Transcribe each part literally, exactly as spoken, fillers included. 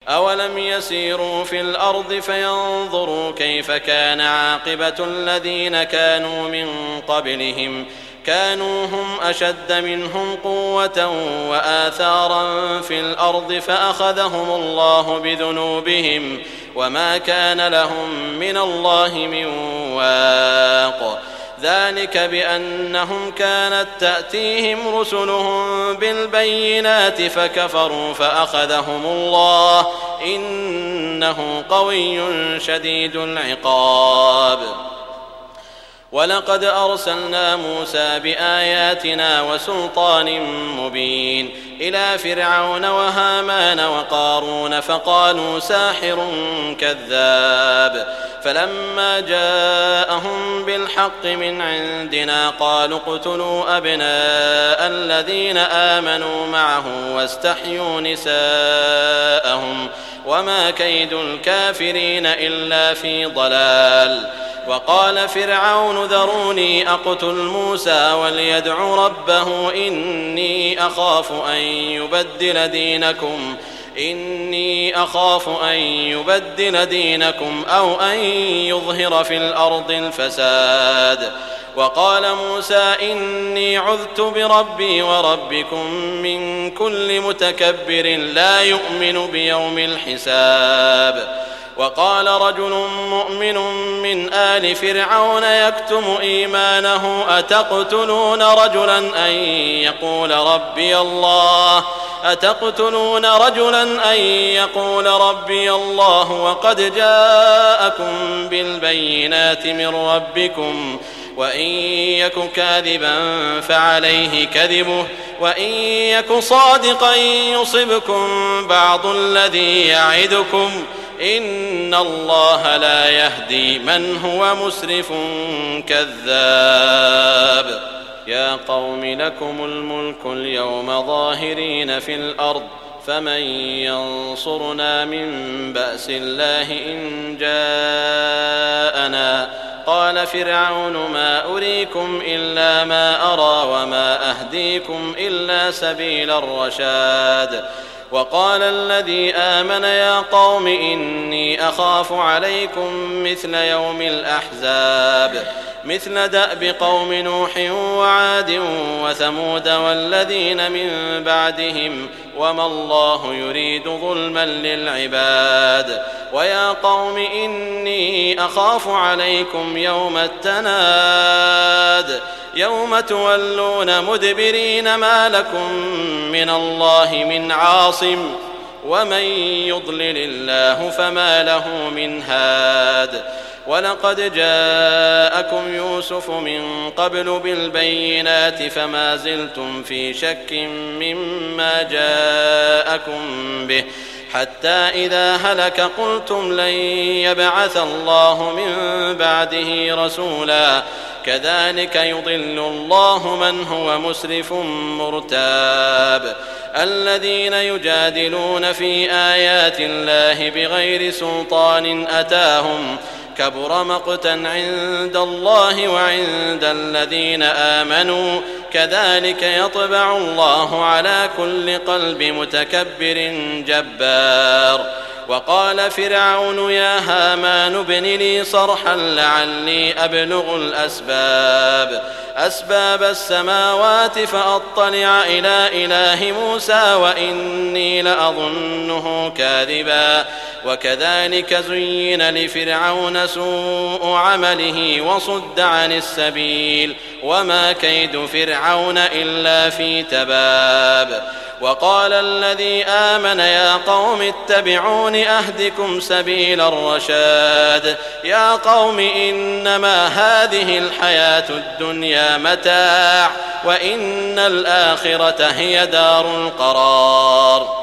أولم يسيروا في الأرض فينظروا كيف كان عاقبة الذين كانوا من قبلهم كانوا هم أشد منهم قوة وآثارا في الأرض فأخذهم الله بذنوبهم وما كان لهم من الله من واق ذلك بأنهم كانت تأتيهم رسلهم بالبينات فكفروا فأخذهم الله إنه قوي شديد العقاب. ولقد أرسلنا موسى بآياتنا وسلطان مبين إلى فرعون وهامان وقارون فقالوا ساحر كذاب فلما جاءهم بالحق من عندنا قالوا اقتلوا أبناء الذين آمنوا معه واستحيوا نساءهم وما كيد الكافرين إلا في ضلال. وقال فرعون ذروني أقتل موسى وليدع ربه إني أخاف أن يبدل دينكم إني أخاف أن يبدل دينكم أو أن يظهر في الأرض الفساد. وقال موسى إني عذت بربي وربكم من كل متكبر لا يؤمن بيوم الحساب. وقال رجل مؤمن من آل فرعون يكتم إيمانه أتقتلون رجلا أن يقول ربي الله أتقتلون رجلا أن يقول ربي الله وقد جاءكم بالبينات من ربكم وإن يك كاذبا فعليه كذبه وإن يك صادقا يصبكم بعض الذي يعدكم إن الله لا يهدي من هو مسرف كذاب. يا قوم لكم الملك اليوم ظاهرين في الأرض فمن ينصرنا من بأس الله إن جاءنا قال فرعون ما أريكم إلا ما أرى وما أهديكم إلا سبيل الرشاد. وقال الذي آمن يا قوم إني أخاف عليكم مثل يوم الأحزاب مثل دأب قوم نوح وعاد وثمود والذين من بعدهم وما الله يريد ظلما للعباد. ويا قوم إني أخاف عليكم يوم التناد يوم تولون مدبرين ما لكم من الله من عاصم ومن يضلل الله فما له من هاد. ولقد جاءكم يوسف من قبل بالبينات فما زلتم في شك مما جاءكم به حتى إذا هلك قلتم لن يبعث الله من بعده رسولا كذلك يضل الله من هو مسرف مرتاب. الذين يجادلون في آيات الله بغير سلطان أتاهم كبر مقتا عند الله وعند الذين آمنوا كذلك يطبع الله على كل قلب متكبر جبار. وقال فرعون يا هامان ابن لي صرحا لعلي أبلغ الأسباب أسباب السماوات فأطلع إلى إله موسى وإني لأظنه كاذبا. وكذلك زين لفرعون سوء عمله وصد عن السبيل وما كيد فرعون إلا في تباب. وقال الذي آمن يا قوم اتبعون أهدكم سبيل الرشاد. يا قوم إنما هذه الحياة الدنيا متاع وإن الآخرة هي دار القرار.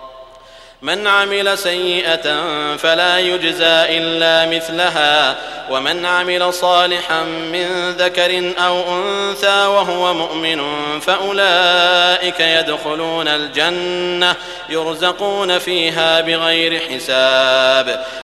من عمل سيئة فلا يجزى إلا مثلها ومن عمل صالحا من ذكر أو أنثى وهو مؤمن فأولئك يدخلون الجنة يرزقون فيها بغير حساب.